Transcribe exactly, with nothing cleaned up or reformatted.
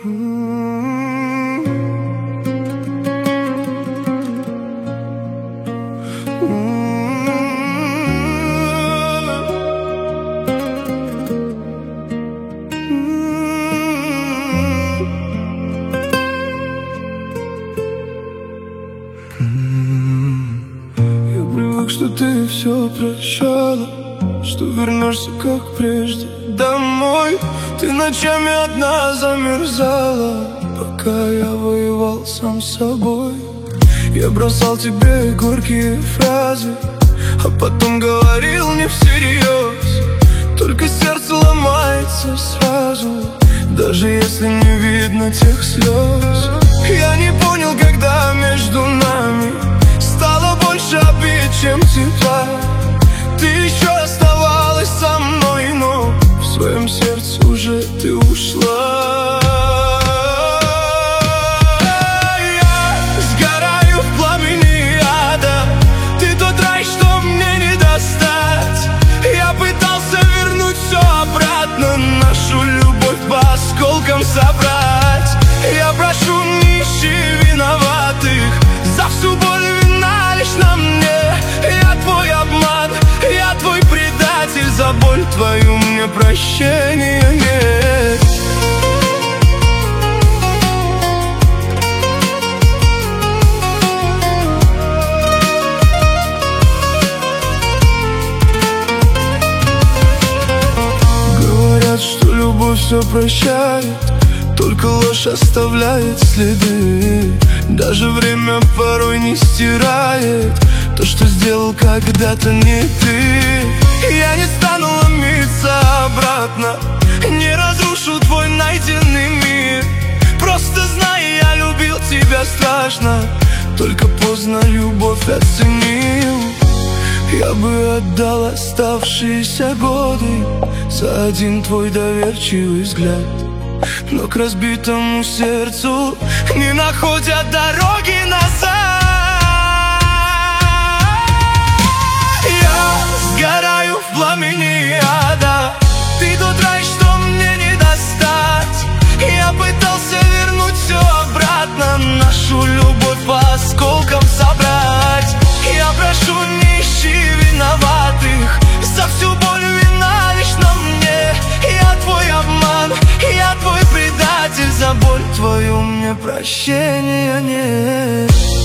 Что ты все прощала, что вернешься как прежде домой. Ты ночами одна замерзала, пока я воевал сам с собой. Я бросал тебе горькие фразы, а потом говорил не всерьез. Только сердце ломается сразу, даже если не видно тех слез. Я не понял, когда между нами стало больше обид, чем тепла. Ты еще оставалась со мной, но в своем сердце уже ты ушла. Я сгораю в пламени ада, ты тот рай, что мне не достать. Я пытался вернуть все обратно, нашу любовь по осколкам собрать. Я прошу, не ищи виноватых за всю боль. На мне, я твой обман, я твой предатель. За боль твою мне прощения нет. Говорят, что любовь все прощает, только ложь оставляет следы. Даже время порой не стирает то, что сделал когда-то не ты. Я не стану ломиться обратно, не разрушу твой найденный мир. Просто знай, я любил тебя страшно, только поздно любовь оценил. Я бы отдал оставшиеся годы за один твой доверчивый взгляд, но к разбитому сердцу не находят дороги назад. Я сгораю в пламени ада, ты тот рай, что мне не достать. Я пытался вернуть все обратно, нашу любовь по осколкам собрать. Я прошу, не ищи виноватых за всю боль, вина лишь на мне. Я твой обман, я твой предатель. За боль твою мне прощения нет.